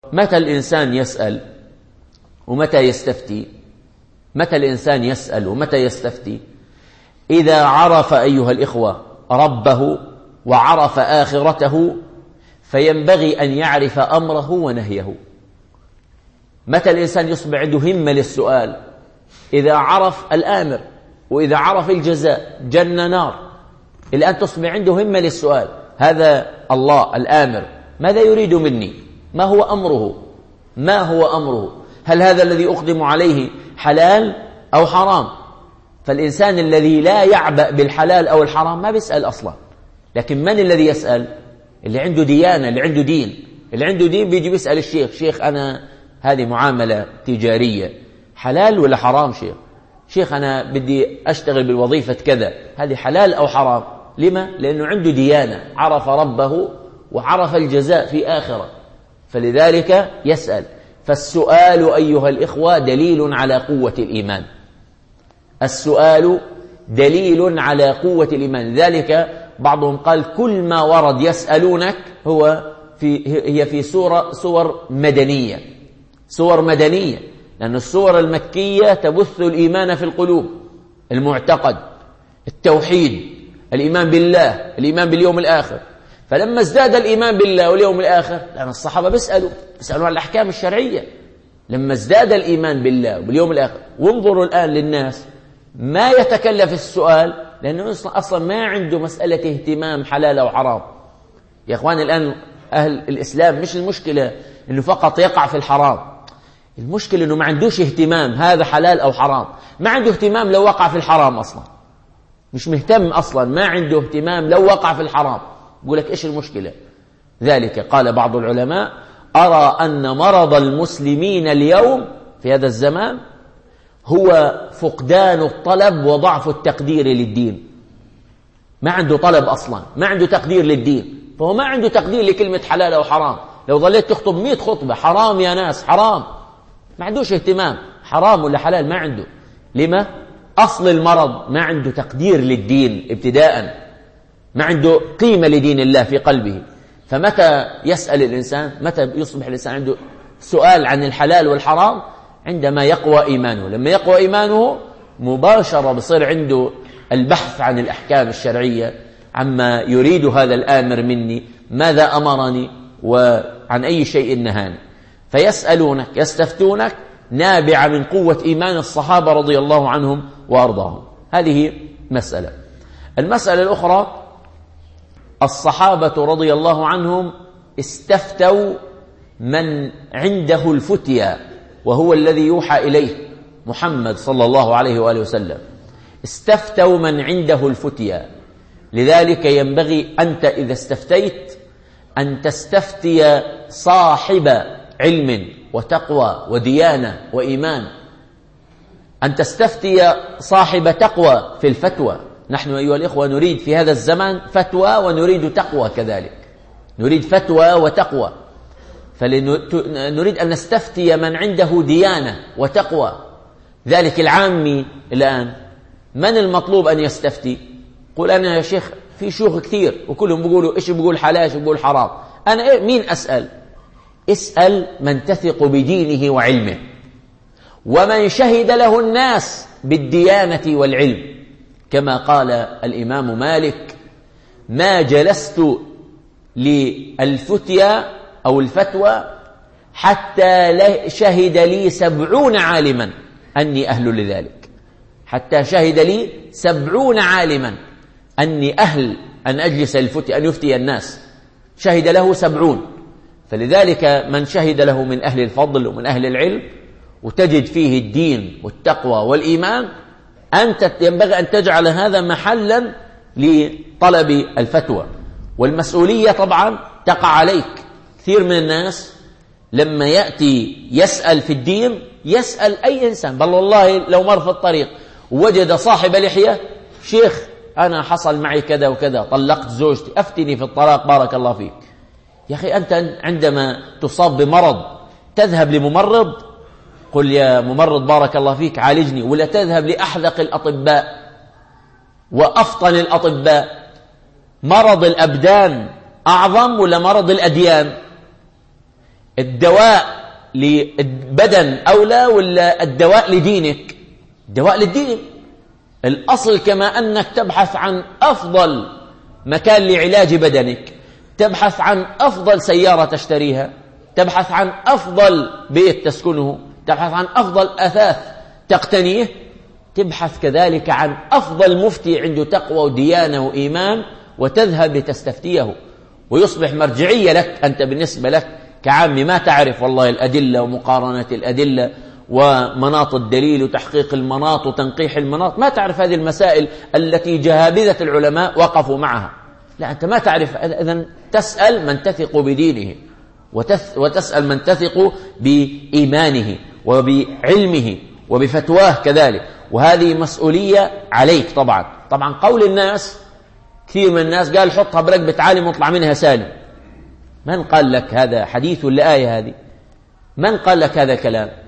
متى الإنسان يسأل ومتى يستفتي؟ متى الإنسان يسأل ومتى يستفتي؟ إذا عرف أيها الإخوة ربه وعرف آخرته فينبغي أن يعرف أمره ونهيه. متى الإنسان يصبح عنده همة للسؤال؟ إذا عرف الآمر، وإذا عرف الجزاء جنة نار. الآن تصبح عنده همة للسؤال، هذا الله الآمر ماذا يريد مني؟ ما هو أمره؟ ما هو أمره؟ هل هذا الذي أقدم عليه حلال أو حرام؟ فالإنسان الذي لا يعبأ بالحلال أو الحرام ما بيسأل أصلا. لكن من الذي يسأل؟ اللي عنده ديانة، اللي عنده دين. اللي عنده دين بيجي بيسأل الشيخ: شيخ أنا هذه معاملة تجارية حلال ولا حرام؟ شيخ أنا بدي أشتغل بالوظيفة كذا، هذه حلال أو حرام؟ لما؟ لأنه عنده ديانة، عرف ربه وعرف الجزاء في آخرة، فلذلك يسأل. فالسؤال أيها الإخوة دليل على قوة الإيمان. السؤال دليل على قوة الإيمان. ذلك بعضهم قال كل ما ورد يسألونك هي في صور مدنية، صور مدنية، لأن الصور المكية تبث الإيمان في القلوب، المعتقد، التوحيد، الإيمان بالله، الإيمان باليوم الآخر. فلما ازداد الإيمان بالله واليوم الآخر، لأن الصحابة بيسألوا عن الأحكام الشرعية، لما ازداد الإيمان بالله واليوم الآخر. وانظروا الآن للناس ما يتكلف السؤال، لأنه أصلا ما عنده مسألة اهتمام حلال أو حرام. يا أخوان الآن أهل الإسلام مش المشكلة أنه فقط يقع في الحرام، المشكلة أنه ما عندوش اهتمام هذا حلال أو حرام، ما عنده اهتمام لو وقع في الحرام أصلا، مش مهتم أصلا، ما عنده اهتمام لو وقع في الحرام. يقول لك إيش المشكلة؟ ذلك قال بعض العلماء: أرى أن مرض المسلمين اليوم في هذا الزمان هو فقدان الطلب وضعف التقدير للدين. ما عنده طلب أصلا، ما عنده تقدير للدين، فهو ما عنده تقدير لكلمة حلال أو حرام. لو ظليت تخطب 100 خطبة حرام يا ناس حرام، ما عندوش اهتمام حرام ولا حلال، ما عنده. لما؟ أصل المرض ما عنده تقدير للدين ابتداء، ما عنده قيمة لدين الله في قلبه. فمتى يسأل الإنسان؟ متى يصبح الإنسان عنده سؤال عن الحلال والحرام؟ عندما يقوى إيمانه. لما يقوى إيمانه مباشرة بصير عنده البحث عن الأحكام الشرعية، عما يريد هذا الآمر مني، ماذا أمرني وعن أي شيء نهاني. فيسألونك يستفتونك نابعة من قوة إيمان الصحابة رضي الله عنهم وأرضاهم. هذه مسألة. المسألة الأخرى: الصحابة رضي الله عنهم استفتوا من عنده الفتيا، وهو الذي يوحى إليه محمد صلى الله عليه وآله وسلم. استفتوا من عنده الفتيا. لذلك ينبغي أنت إذا استفتيت أن تستفتي صاحب علم وتقوى وديانة وإيمان، أن تستفتي صاحب تقوى في الفتوى. نحن أيها الإخوة نريد في هذا الزمان فتوى ونريد تقوى كذلك، نريد فتوى وتقوى، فنريد أن نستفتي من عنده ديانة وتقوى. ذلك العامي الآن من المطلوب أن يستفتي؟ قل أنا يا شيخ في شيوخ كثير وكلهم بيقولوا إيش بيقول حلال إيش بيقول حرام، أنا مين أسأل؟ اسأل من تثق بدينه وعلمه، ومن شهد له الناس بالديانة والعلم. كما قال الإمام مالك: ما جلست للفتيا أو الفتوى حتى شهد لي 70 عالما أني أهل لذلك، حتى شهد لي 70 عالما أني أهل أن أجلس الفتيا، أن يفتي الناس، شهد له 70. فلذلك من شهد له من أهل الفضل ومن أهل العلم وتجد فيه الدين والتقوى والإيمان، أنت ينبغي أن تجعل هذا محلا لطلب الفتوى. والمسؤولية طبعا تقع عليك. كثير من الناس لما يأتي يسأل في الدين يسأل أي إنسان، بل والله لو مر في الطريق ووجد صاحب لحية: شيخ أنا حصل معي كذا وكذا، طلقت زوجتي، أفتني في الطلاق بارك الله فيك. يا أخي أنت عندما تصاب بمرض تذهب لممرض، قل يا ممرض بارك الله فيك عالجني، ولا تذهب لأحذق الأطباء وأفطن الأطباء؟ مرض الأبدان أعظم ولا مرض الأديان؟ الدواء للبدن أولى ولا الدواء لدينك؟ الدواء للدين. الأصل كما أنك تبحث عن أفضل مكان لعلاج بدنك، تبحث عن أفضل سيارة تشتريها، تبحث عن أفضل بيت تسكنه، تبحث عن أفضل أثاث تقتنيه، تبحث كذلك عن أفضل مفتي عنده تقوى وديانة وإيمان، وتذهب لتستفتيه ويصبح مرجعية لك. أنت بالنسبة لك كعام ما تعرف والله الأدلة ومقارنة الأدلة ومناط الدليل وتحقيق المناط وتنقيح المناط، ما تعرف هذه المسائل التي جهابذة العلماء وقفوا معها. لا، أنت ما تعرف. إذن تسأل من تثق بدينه، وتسأل من تثق بإيمانه وبعلمه وبفتواه كذلك، وهذه مسؤولية عليك. طبعا قول الناس، كثير من الناس قال حطها برقبة عالم واطلع منها سالم. من قال لك هذا حديث ولا آية؟ هذه من قال لك هذا كلام؟